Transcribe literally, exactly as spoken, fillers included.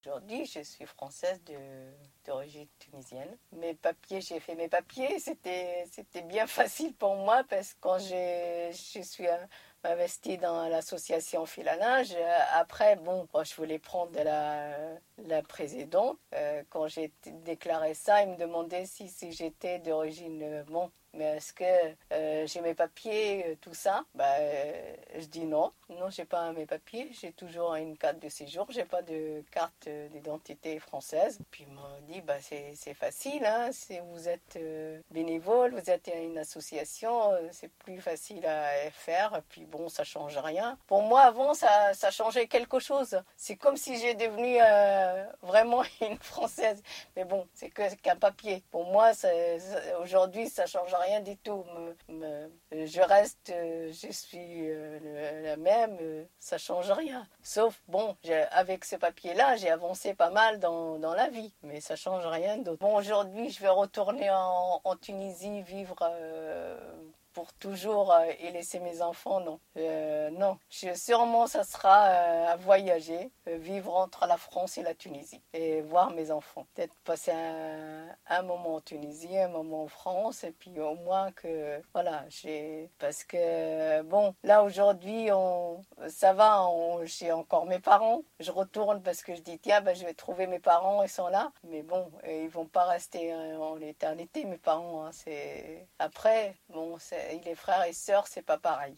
Aujourd'hui, je suis française de, d'origine tunisienne. Mes papiers, j'ai fait mes papiers. C'était, c'était bien facile pour moi parce que quand j'ai, je suis euh, investie dans l'association Fil à linge, euh, après, bon, quand je voulais prendre la, la présidente, euh, quand j'ai t- déclaré ça, ils me demandaient si, si j'étais d'origine, euh, bon, mais est-ce que euh, j'ai mes papiers, euh, tout ça? Bah, euh, je dis non. Non, j'ai pas mes papiers. J'ai toujours une carte de séjour. J'ai pas de carte euh, d'identité française. Puis ils m'ont dit, bah, c'est, c'est facile, hein. Si vous êtes euh, bénévole, vous êtes une association, euh, c'est plus facile à faire. Puis bon, ça change rien. Pour moi, avant, ça, ça changeait quelque chose. C'est comme si j'ai devenu euh, vraiment une Française. Mais bon, c'est que, qu'un papier. Pour moi, ça, ça, aujourd'hui, ça change rien du tout. Me, me, je reste, euh, je suis euh, le- la même, euh, ça change rien. Sauf, bon, j'ai- avec ce papier-là, j'ai avancé pas mal dans, dans la vie, mais ça change rien d'autre. Bon, aujourd'hui, je vais retourner en, en Tunisie vivre euh, pour toujours euh, et laisser mes enfants, non. Euh, non, je, sûrement, ça sera euh, à voyager, euh, vivre entre la France et la Tunisie et voir mes enfants. Peut-être passer un, un moment en Tunisie, un moment en France, et puis au moins que, voilà, j'ai, parce que, bon, là aujourd'hui, on, ça va, on, j'ai encore mes parents. Je retourne parce que je dis, tiens, ben, je vais trouver mes parents, ils sont là. Mais bon, ils vont pas rester en éternité, mes parents, hein, c'est... Après, bon, c'est, les frères et sœurs, c'est pas pareil.